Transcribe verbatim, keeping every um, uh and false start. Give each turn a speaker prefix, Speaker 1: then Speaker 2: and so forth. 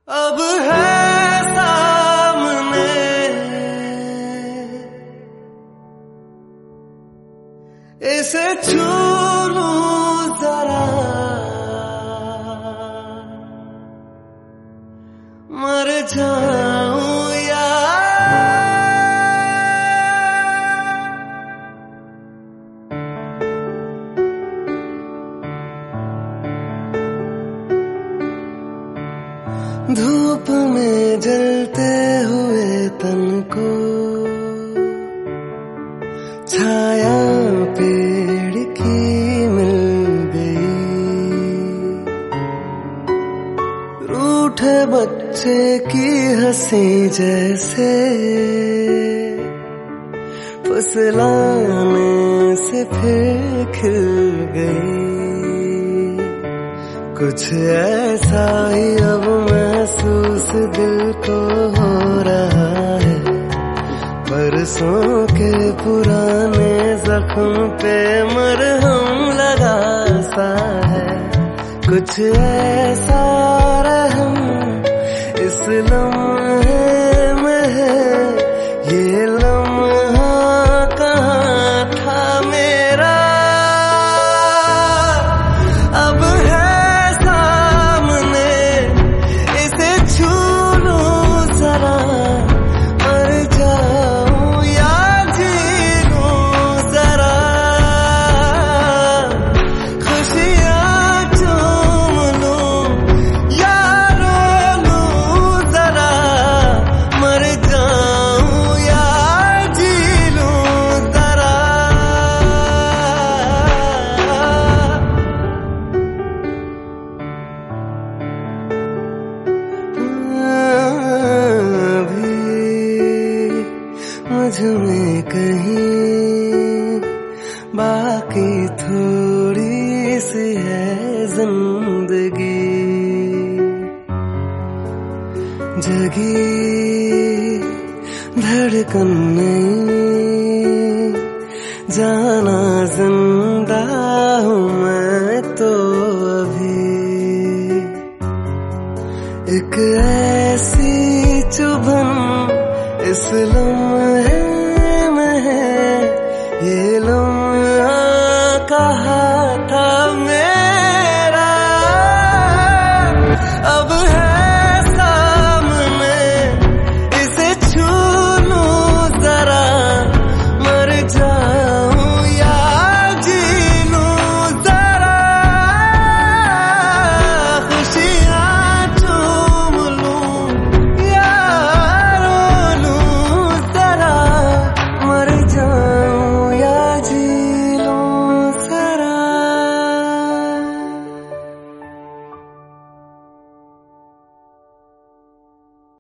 Speaker 1: अब है सामने इसे छू लूं जरा, मर जाऊं या धूप में जलते हुए तन को छाया पेड़ की मिल गई। रूठे बच्चे की हंसी जैसे फुसलाने से फिर खिल गई। कुछ ऐसा ही अब महसूस दिल को हो रहा है, बरसों के पुराने जख्म पे मरहम लगा सा है। कुछ ऐसा रहम इस लम्हे में है, ये लम्हा कहाँ था मेरा। अब है मुझ में कहीं बाकी थोड़ी सी है जिंदगी, जगी धड़कन नहीं, जाना जिंदा हूँ मैं तो अभी। एक ऐसी चुभन इस लम्हे में है, ये लम्हा कहाँ था मैं।